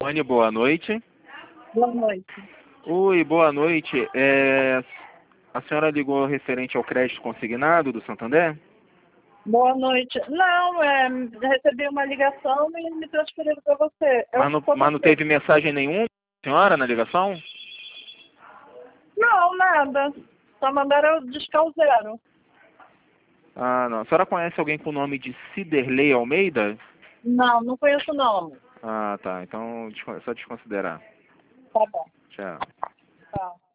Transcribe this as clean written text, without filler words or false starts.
Simone, boa noite. Boa noite. Oi, boa noite. A senhora ligou referente ao crédito consignado do Santander? Boa noite. Não, recebi uma ligação e me transferiram para você. Mas não teve mensagem nenhuma, senhora, na ligação? Não, nada. Só mandaram discar o zero. Ah, não. A senhora conhece alguém com o nome de Ciderley Almeida? Não, não conheço o nome. Ah, tá. Então, só desconsiderar. Tá bom. Tchau. Tá.